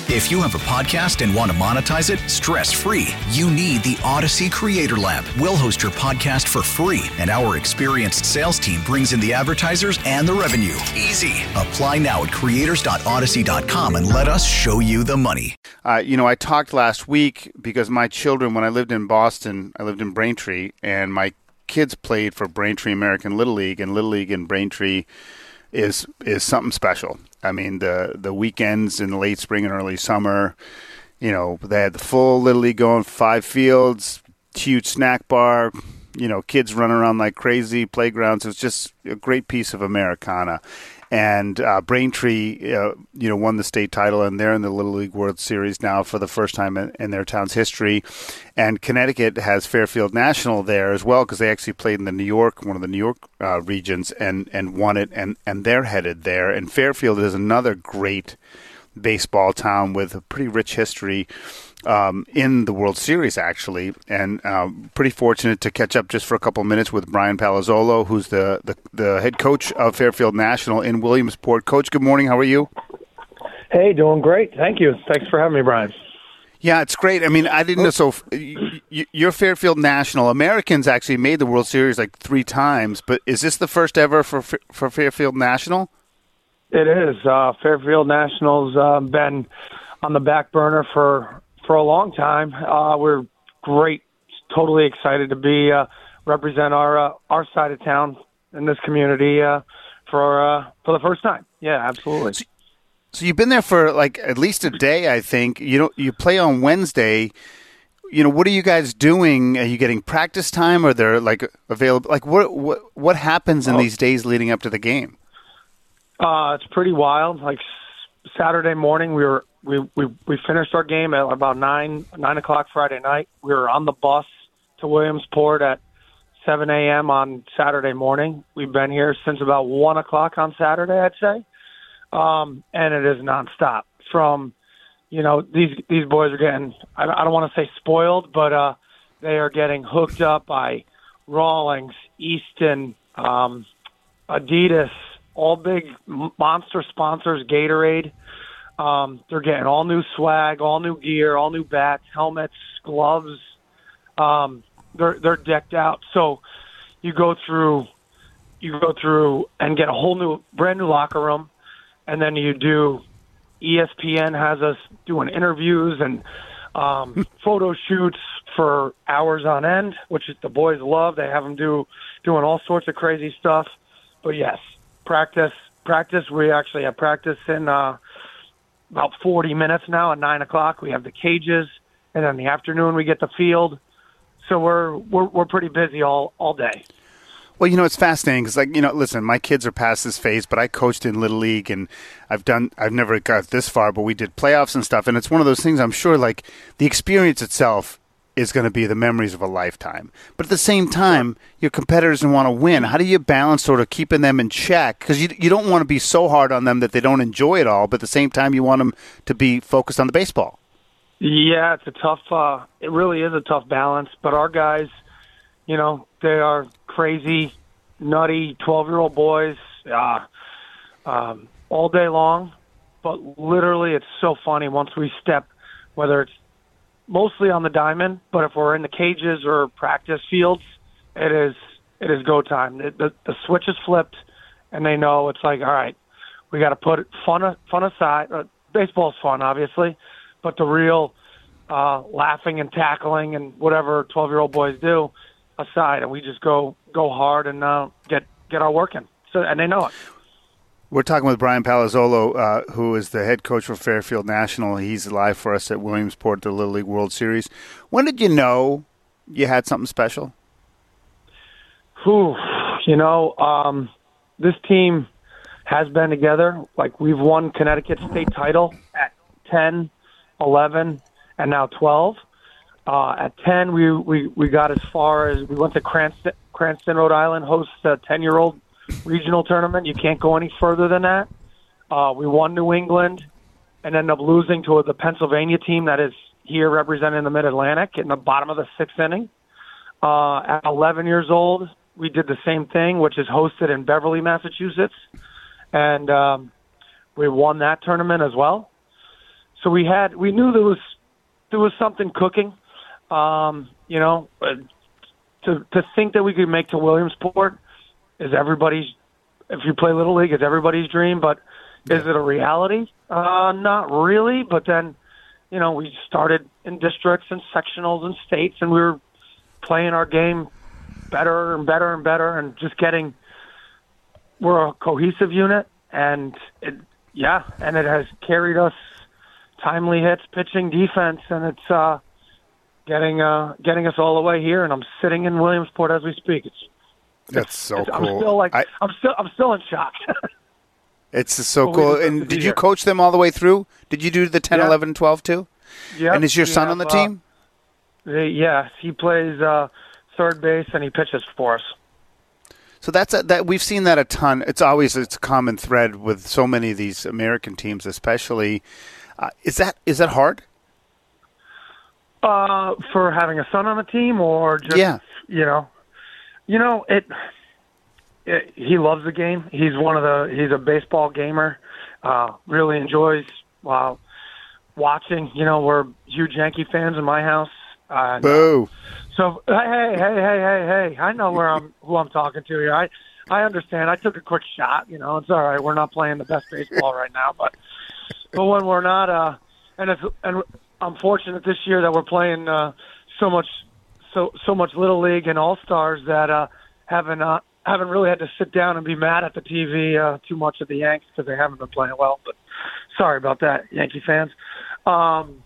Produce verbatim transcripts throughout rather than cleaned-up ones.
If you have a podcast and want to monetize it stress-free, you need the Odyssey Creator Lab. We'll host your podcast for free, and our experienced sales team brings in the advertisers and the revenue. Easy. Apply now at creators dot odyssey dot com and let us show you the money. Uh, you know, I talked last week because my children, when I lived in Boston, I lived in Braintree, and my kids played for Braintree American Little League, and Little League in Braintree is is something special. I mean, the the weekends in the late spring and early summer, you know, they had the full Little League going, five fields, huge snack bar, you know, kids running around like crazy, playgrounds. It was just a great piece of Americana. And uh, Braintree, uh, you know, won the state title, and they're in the Little League World Series now for the first time in, in their town's history. And Connecticut has Fairfield National there as well, because they actually played in the New York, one of the New York uh, regions, and, and won it, and, and they're headed there. And Fairfield is another great baseball town with a pretty rich history um, in the World Series, actually, and uh, pretty fortunate to catch up just for a couple of minutes with Brian Palazzolo, who's the, the, the head coach of Fairfield National in Williamsport. Coach, good morning. How are you? Hey, doing great. Thank you. Thanks for having me, Brian. Yeah, it's great. I mean, I didn't know. So you're Fairfield National. Americans actually made the World Series like three times, but is this the first ever for for Fairfield National? It is. Uh, Fairfield National's uh, been on the back burner for for a long time. Uh, we're great, totally excited to be uh, represent our uh, our side of town in this community uh, for uh, for the first time. Yeah, absolutely. So, so you've been there for like at least a day, I think. You know, you play on Wednesday. You know, what are you guys doing? Are you getting practice time? Or they're like available? Like what what what happens in oh. these days leading up to the game? Uh, it's pretty wild. Like Saturday morning, we were we, we, we finished our game at about nine nine o'clock Friday night. We were on the bus to Williamsport at seven a.m. on Saturday morning. We've been here since about one o'clock on Saturday, I'd say, um, and it is nonstop. From you know these these boys are getting I, I don't want to say spoiled, but uh, they are getting hooked up by Rawlings, Easton, um, Adidas. All big monster sponsors, Gatorade. Um, they're getting all new swag, all new gear, all new bats, helmets, gloves. Um, they're they're decked out. So you go through, you go through and get a whole new, brand new locker room, and then you do. E S P N has us doing interviews and um, photo shoots for hours on end, which the boys love. They have them do doing all sorts of crazy stuff. But yes. Practice, practice. We actually have practice in uh, about forty minutes now. At nine o'clock, we have the cages, and then in the afternoon we get the field. So we're we're we're pretty busy all all day. Well, you know, it's fascinating because, like, you know, listen, my kids are past this phase, but I coached in Little League, and I've done, I've never got this far, but we did playoffs and stuff, and it's one of those things. I'm sure, like, the experience itself is going to be the memories of a lifetime. But at the same time, your competitors want to win. How do you balance sort of keeping them in check? Because you you don't want to be so hard on them that they don't enjoy it all, but at the same time, you want them to be focused on the baseball. Yeah, it's a tough, uh, it really is a tough balance. But our guys, you know, they are crazy, nutty twelve-year-old boys uh, um, all day long. But literally, it's so funny once we step, whether it's mostly on the diamond, but if we're in the cages or practice fields, it is it is go time. The, the, the switch is flipped, and they know it's like, all right, we got to put fun fun aside. Uh, baseball's fun, obviously, but the real uh, laughing and tackling and whatever twelve-year-old boys do aside, and we just go go hard and uh, get get our work in. So, and they know it. We're talking with Brian Palazzolo, uh, who is the head coach for Fairfield National. He's live for us at Williamsport, the Little League World Series. When did you know you had something special? Whew, you know, um, this team has been together. Like, we've won Connecticut state title at ten, eleven, and now twelve. Uh, at ten, we, we, we got as far as we went to Cranston, Cranston, Rhode Island, host a ten-year-old regional tournament. You can't go any further than that. Uh, we won New England and ended up losing to the Pennsylvania team that is here representing the Mid-Atlantic in the bottom of the sixth inning. Uh, at eleven years old, we did the same thing, which is hosted in Beverly, Massachusetts, and um, we won that tournament as well. so we had we knew there was there was something cooking. Um, you know, uh, to to think that we could make to Williamsport is everybody's. If you play Little League, it's everybody's dream. But is it a reality? Uh, not really. But then, you know, we started in districts and sectionals and states, and we were playing our game better and better and better, and just getting. We're a cohesive unit, and it, yeah, and it has carried us timely hits, pitching, defense, and it's uh, getting uh, getting us all the way here. And I'm sitting in Williamsport as we speak. It's that's so it's, cool. I'm still like I, I'm still I'm still in shock. It's so cool. And did you coach them all the way through? Did you do the ten, yeah. eleven, twelve too? Yeah. And is your son on the team? Uh, yes, he plays uh, third base and he pitches for us. So that's a, that we've seen that a ton. It's always it's a common thread with so many of these American teams, especially. Uh, is that is that hard? Uh, for having a son on the team, or just yeah. you know, you know it, it. He loves the game. He's one of the. He's a baseball gamer. Uh, really enjoys uh, watching. You know, we're huge Yankee fans in my house. Uh, Boo. So hey, hey, hey, hey, hey! I know where I'm, who I'm talking to here. I, I understand. I took a quick shot. You know, it's all right. We're not playing the best baseball right now, but, but when we're not, uh, and it's, and I'm fortunate this year that we're playing uh, so much, so so much Little League and All Stars that uh, haven't uh, haven't really had to sit down and be mad at the T V uh, too much at the Yanks because they haven't been playing well. But sorry about that, Yankee fans. Um,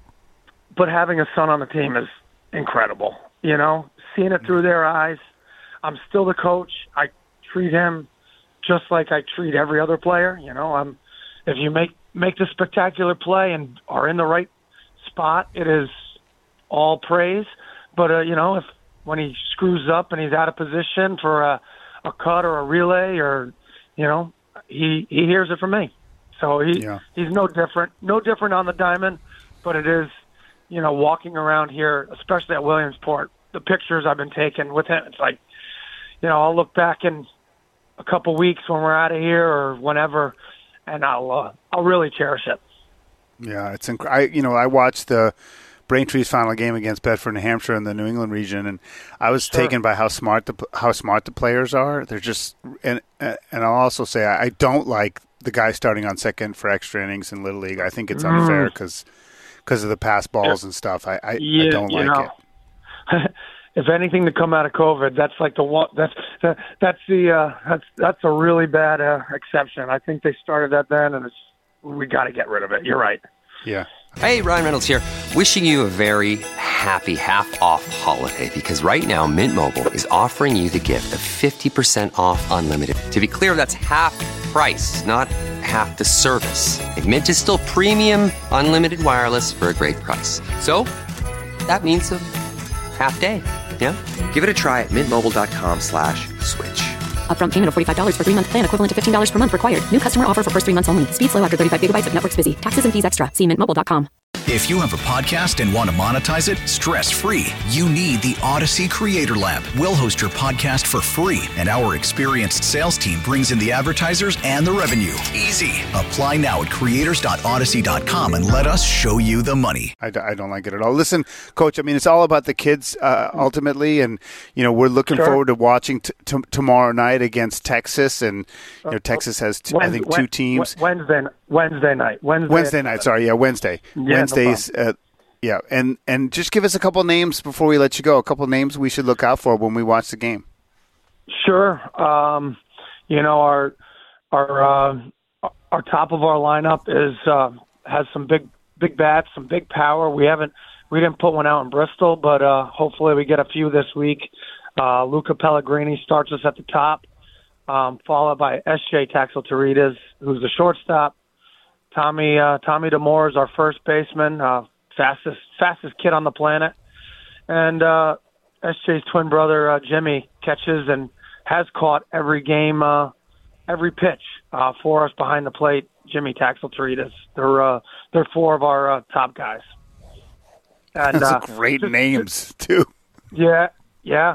but having a son on the team is incredible, you know, seeing it through their eyes. I'm still the coach. I treat him just like I treat every other player. You know, I'm, if you make, make the spectacular play and are in the right spot, it is all praise. But, uh, you know, if when he screws up and he's out of position for a, a cut or a relay or, you know, he, he hears it from me. So he, yeah. he's no different, no different on the diamond, but it is, you know, walking around here, especially at Williamsport, the pictures I've been taking with him, it's like, you know, I'll look back in a couple weeks when we're out of here or whenever, and I'll uh, I'll really cherish it. Yeah, it's inc- I you know I watched the Braintree's final game against Bedford, New Hampshire, in the New England region, and I was sure. taken by how smart the how smart the players are. They're just and and I'll also say I don't like the guy starting on second for extra innings in Little League. I think it's unfair because. Mm. Because of the pass balls and stuff, I I, yeah, I don't like you know, it. If anything to come out of COVID, that's like the one. That's that, that's the uh, that's that's a really bad uh, exception. I think they started that then, and it's we got to get rid of it. You're right. Yeah. Hey, Ryan Reynolds here. Wishing you a very happy half-off holiday because right now Mint Mobile is offering you the gift of fifty percent off unlimited. To be clear, that's half price, not half the service. Like Mint is still premium unlimited wireless for a great price. So that means a half day. Yeah. Give it a try at mintmobile.com slash switch. Upfront payment of forty-five dollars for three-month plan equivalent to fifteen dollars per month required. New customer offer for first three months only. Speed slow after thirty-five gigabytes if network's busy. Taxes and fees extra. See mint mobile dot com. If you have a podcast and want to monetize it stress-free, you need the Odyssey Creator Lab. We'll host your podcast for free, and our experienced sales team brings in the advertisers and the revenue. Easy. Apply now at creators dot odyssey dot com and let us show you the money. I, d- I don't like it at all. Listen, Coach, I mean, it's all about the kids uh, ultimately, and, you know, we're looking sure. forward to watching t- t- tomorrow night against Texas, and, you know, Texas has, t- Wednesday, I think, two teams. Wednesday, Wednesday night. Wednesday, Wednesday night, sorry, yeah, Wednesday. Yeah, Wednesdays, no uh, yeah, and, and just give us a couple names before we let you go, a couple names we should look out for when we watch the game. Sure. Um, you know, our our uh, our top of our lineup is uh, has some big big bats, some big power. We haven't we didn't put one out in Bristol, but uh, hopefully we get a few this week. Uh, Luca Pellegrini starts us at the top, um, followed by S J Taxel-Torides, who's the shortstop. Tommy uh, Tommy DeMore is our first baseman, uh, fastest fastest kid on the planet, and uh, S J's twin brother uh, Jimmy catches and has caught every game, uh, every pitch uh, for us behind the plate. Jimmy Taxel-Torides. They're uh, they're four of our uh, top guys. And, That's uh, great just, names too. Yeah, yeah.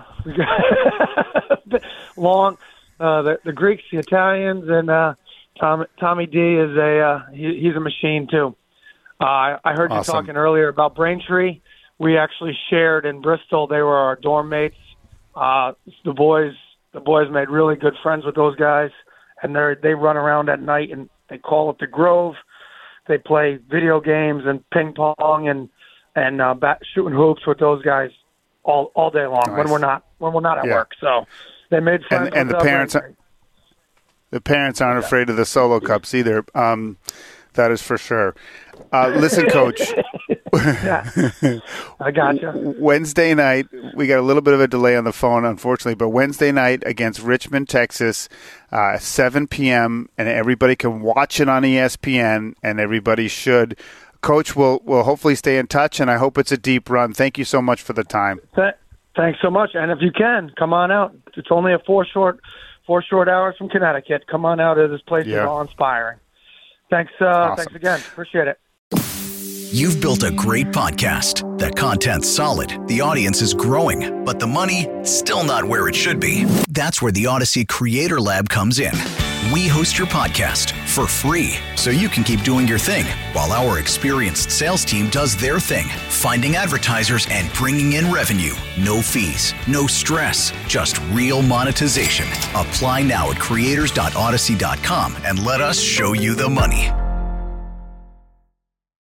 Long, uh, the the Greeks, the Italians, and. Uh, Tom, Tommy D is a uh, he, he's a machine too. Uh, I heard you Awesome. talking earlier about Braintree. We actually shared in Bristol. They were our dorm mates. Uh, the boys, the boys made really good friends with those guys, and they they run around at night and they call it the Grove. They play video games and ping pong and and uh, bat, shooting hoops with those guys all all day long Nice. when we're not when we're not at Yeah. work. So they made friends. And, and with the uh, parents, Braintree. the parents aren't afraid of the solo cups either. Um, that is for sure. Uh, listen, Coach. Yeah, I got you. Wednesday night, we got a little bit of a delay on the phone, unfortunately, but Wednesday night against Richmond, Texas, uh, seven p.m., and everybody can watch it on E S P N, and everybody should. Coach, we'll, we'll hopefully stay in touch, and I hope it's a deep run. Thank you so much for the time. Th- thanks so much. And if you can, come on out. It's only a four short, four short hours from Connecticut. Come on out. This place Yeah. is all inspiring. Thanks. Uh, Awesome. Thanks again. Appreciate it. You've built a great podcast. The content's solid, the audience is growing, but the money, still not where it should be. That's where the Odyssey Creator Lab comes in. We host your podcast for free, so you can keep doing your thing, while our experienced sales team does their thing, finding advertisers and bringing in revenue. No fees, no stress, just real monetization. Apply now at creators dot odyssey dot com and let us show you the money.